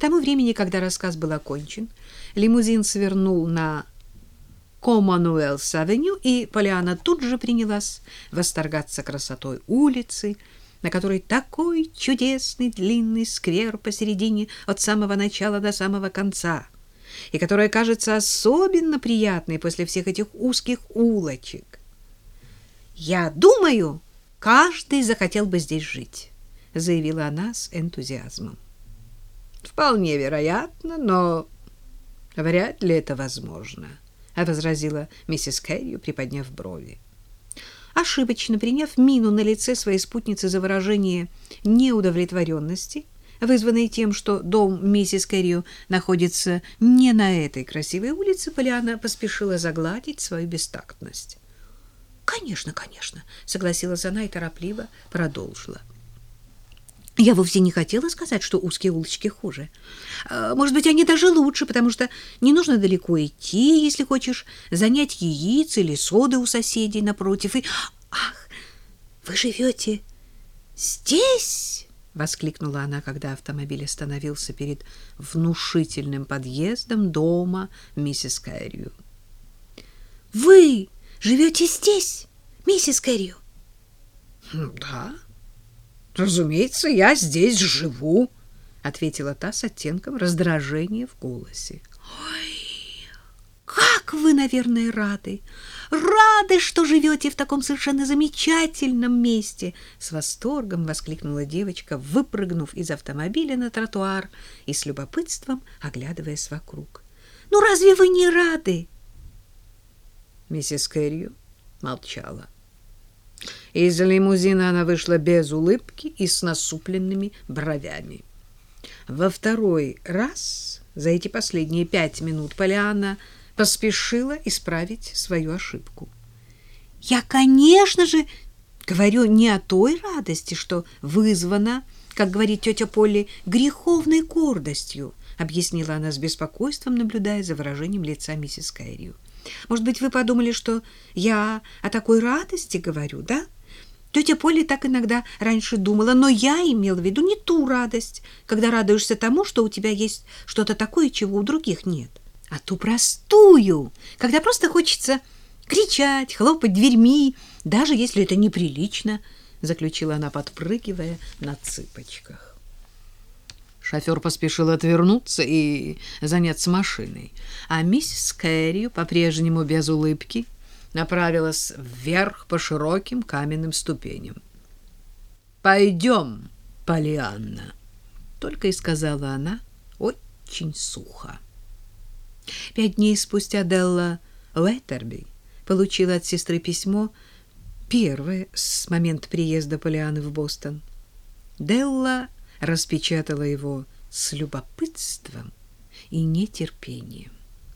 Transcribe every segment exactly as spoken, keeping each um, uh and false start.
тому времени, когда рассказ был окончен, лимузин свернул на Коммонуэльс-авеню, и Полианна тут же принялась восторгаться красотой улицы, на которой такой чудесный длинный сквер посередине от самого начала до самого конца, и которая кажется особенно приятной после всех этих узких улочек. «Я думаю, каждый захотел бы здесь жить», — заявила она с энтузиазмом. «Вполне вероятно, но вряд ли это возможно», — возразила миссис Кэррию, приподняв брови. Ошибочно приняв мину на лице своей спутницы за выражение неудовлетворенности, вызванной тем, что дом миссис Кэррию находится не на этой красивой улице, Полианна поспешила загладить свою бестактность. «Конечно, конечно», — согласилась она и торопливо продолжила. «Я вовсе не хотела сказать, что узкие улочки хуже. Может быть, они даже лучше, потому что не нужно далеко идти, если хочешь занять яиц или соды у соседей напротив. И... Ах, вы живете здесь?» — воскликнула она, когда автомобиль остановился перед внушительным подъездом дома миссис Кэррию. «Вы живете здесь, миссис Кэррию?» «Да, разумеется, я здесь живу», — ответила та с оттенком раздражения в голосе. «Ой, как вы, наверное, рады! Рады, что живете в таком совершенно замечательном месте!» С восторгом воскликнула девочка, выпрыгнув из автомобиля на тротуар и с любопытством оглядываясь вокруг. «Ну, разве вы не рады?» Миссис Кэррию молчала. Из лимузина она вышла без улыбки и с насупленными бровями. Во второй раз за эти последние пять минут Полианна поспешила исправить свою ошибку. «Я, конечно же, говорю не о той радости, что вызвана, как говорит тетя Полли, греховной гордостью», объяснила она с беспокойством, наблюдая за выражением лица миссис Кэррию. «Может быть, вы подумали, что я о такой радости говорю, да? Тетя Полли так иногда раньше думала, но я имела в виду не ту радость, когда радуешься тому, что у тебя есть что-то такое, чего у других нет, а ту простую, когда просто хочется кричать, хлопать дверьми, даже если это неприлично», заключила она, подпрыгивая на цыпочках. Шофёр поспешил отвернуться и заняться машиной, а миссис Кэррию, по-прежнему без улыбки, направилась вверх по широким каменным ступеням. «Пойдем, Полианна», — только и сказала она очень сухо. Пять дней спустя Делла Уэттерби получила от сестры письмо, первое с момента приезда Полианны в Бостон. Делла распечатала его с любопытством и нетерпением.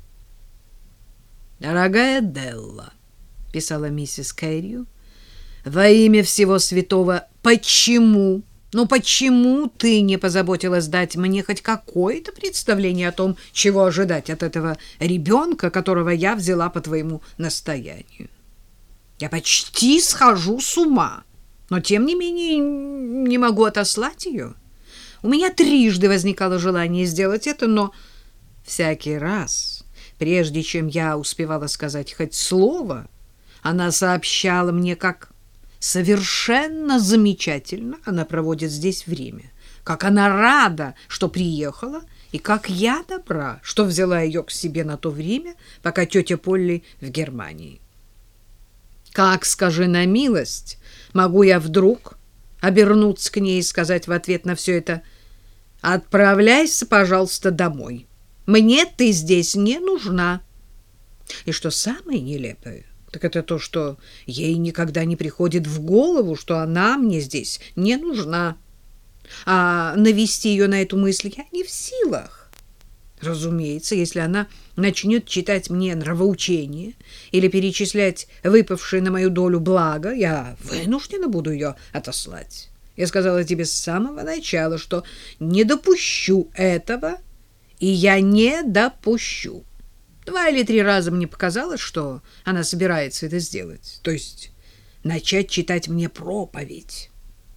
«Дорогая Делла», — писала миссис Кэррию, — «во имя всего святого, почему, ну почему ты не позаботилась дать мне хоть какое-то представление о том, чего ожидать от этого ребенка, которого я взяла по твоему настоянию? Я почти схожу с ума, но тем не менее не могу отослать ее. У меня трижды возникало желание сделать это, но всякий раз, прежде чем я успевала сказать хоть слово, она сообщала мне, как совершенно замечательно она проводит здесь время, как она рада, что приехала, и как я добра, что взяла ее к себе на то время, пока тетя Полли в Германии. Как, скажи на милость, могу я вдруг обернуться к ней и сказать в ответ на все это: «Отправляйся, пожалуйста, домой. Мне ты здесь не нужна». И что самое нелепое, так это то, что ей никогда не приходит в голову, что она мне здесь не нужна. А навести ее на эту мысль я не в силах. Разумеется, если она начнет читать мне нравоучения или перечислять выпавшие на мою долю блага, я вынуждена буду ее отослать. Я сказала тебе с самого начала, что не допущу этого, и я не допущу. Два или три раза мне показалось, что она собирается это сделать, то есть начать читать мне проповедь.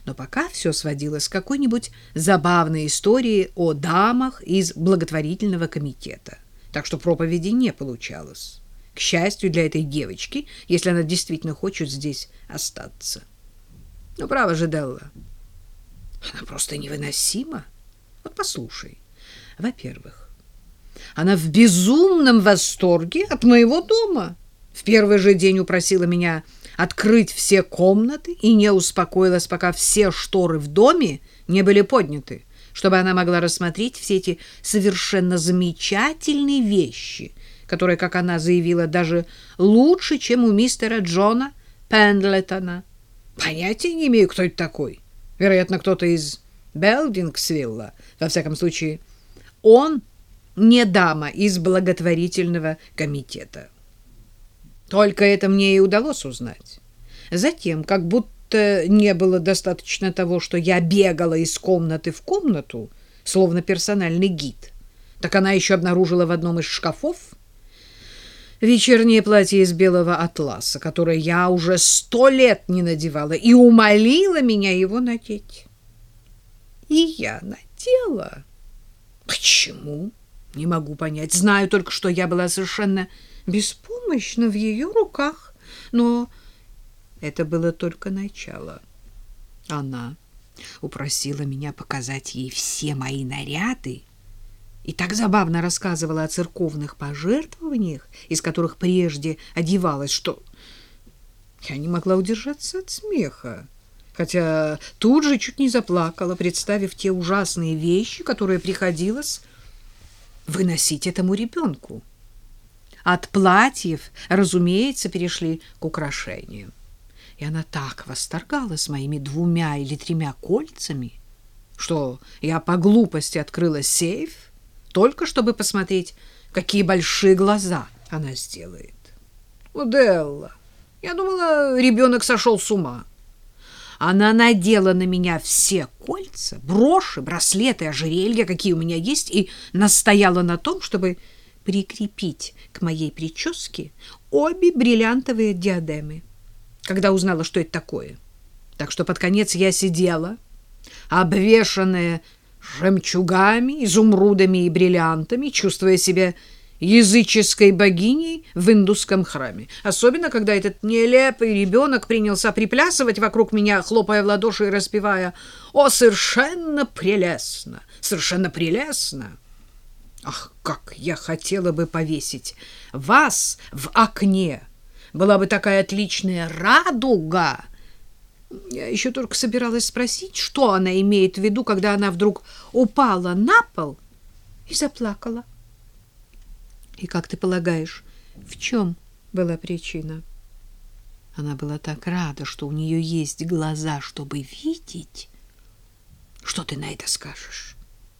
Но пока все сводилось к какой-нибудь забавной истории о дамах из благотворительного комитета. Так что проповеди не получалось. К счастью для этой девочки, если она действительно хочет здесь остаться. Ну, право же, Делла, она просто невыносима. Вот послушай. Во-первых, она в безумном восторге от моего дома. В первый же день упросила меня открыть все комнаты и не успокоилась, пока все шторы в доме не были подняты, чтобы она могла рассмотреть все эти совершенно замечательные вещи, которые, как она заявила, даже лучше, чем у мистера Джона Пендлетона. Понятия не имею, кто это такой. Вероятно, кто-то из Белдингсвилла. Во всяком случае, он не дама из благотворительного комитета. Только это мне и удалось узнать. Затем, как будто не было достаточно того, что я бегала из комнаты в комнату, словно персональный гид, так она еще обнаружила в одном из шкафов вечернее платье из белого атласа, которое я уже сто лет не надевала, и умолила меня его надеть. И я надела. Почему? Не могу понять. Знаю только, что я была совершенно беспомощна в ее руках, но это было только начало. Она упросила меня показать ей все мои наряды и так забавно рассказывала о церковных пожертвованиях, из которых прежде одевалась, что я не могла удержаться от смеха, хотя тут же чуть не заплакала, представив те ужасные вещи, которые приходилось выносить этому ребенку. От платьев, разумеется, перешли к украшениям. И она так восторгалась моими двумя или тремя кольцами, что я по глупости открыла сейф, только чтобы посмотреть, какие большие глаза она сделает. О, Делла, я думала, ребенок сошел с ума. Она надела на меня все кольца, броши, браслеты, ожерелья, какие у меня есть, и настояла на том, чтобы прикрепить к моей прическе обе бриллиантовые диадемы, когда узнала, что это такое. Так что под конец я сидела, обвешанная жемчугами, изумрудами и бриллиантами, чувствуя себя языческой богиней в индусском храме. Особенно, когда этот нелепый ребенок принялся приплясывать вокруг меня, хлопая в ладоши и распевая: «О, совершенно прелестно! Совершенно прелестно!» Ах, как я хотела бы повесить вас в окне! Была бы такая отличная радуга! Я еще только собиралась спросить, что она имеет в виду, когда она вдруг упала на пол и заплакала. И как ты полагаешь, в чем была причина? Она была так рада, что у нее есть глаза, чтобы видеть. Что ты на это скажешь?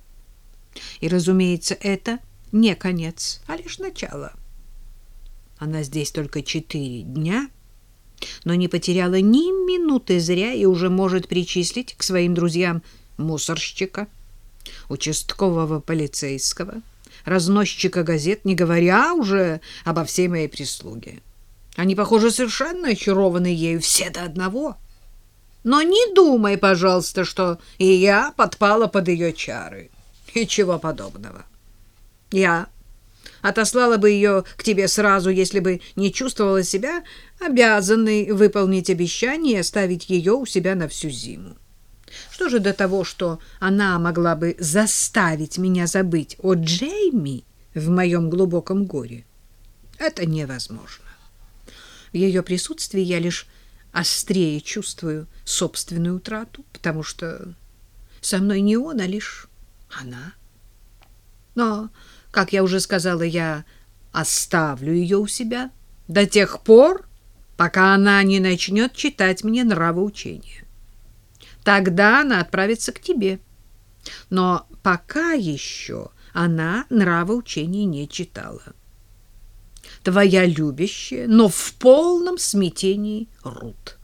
И, разумеется, это не конец, а лишь начало. Она здесь только четыре дня, но не потеряла ни минуты зря и уже может причислить к своим друзьям мусорщика, участкового полицейского, разносчика газет, не говоря уже обо всей моей прислуге. Они, похоже, совершенно очарованы ею все до одного. Но не думай, пожалуйста, что и я подпала под ее чары. Ничего подобного. Я отослала бы ее к тебе сразу, если бы не чувствовала себя обязанной выполнить обещание и оставить ее у себя на всю зиму. Что же до того, что она могла бы заставить меня забыть о Джейми в моем глубоком горе? Это невозможно. В ее присутствии я лишь острее чувствую собственную утрату, потому что со мной не он, а лишь она. Но, как я уже сказала, я оставлю ее у себя до тех пор, пока она не начнет читать мне нравоучения. Тогда она отправится к тебе. Но пока еще она нравоучений не читала. Твоя любящая, но в полном смятении Рут.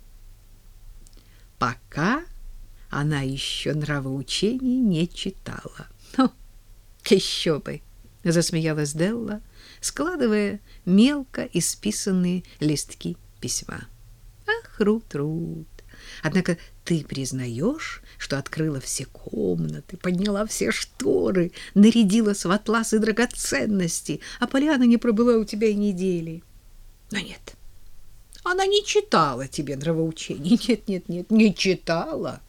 Пока она еще нравоучений не читала. Ну, еще бы, засмеялась Делла, складывая мелко исписанные листки письма. Ах, Рут, Рут, Однако ты признаешь, что открыла все комнаты, подняла все шторы, нарядилась в атлас и драгоценности, а Полианна не пробыла у тебя и недели. Но нет, она не читала тебе нравоучений. Нет, нет, нет, не читала.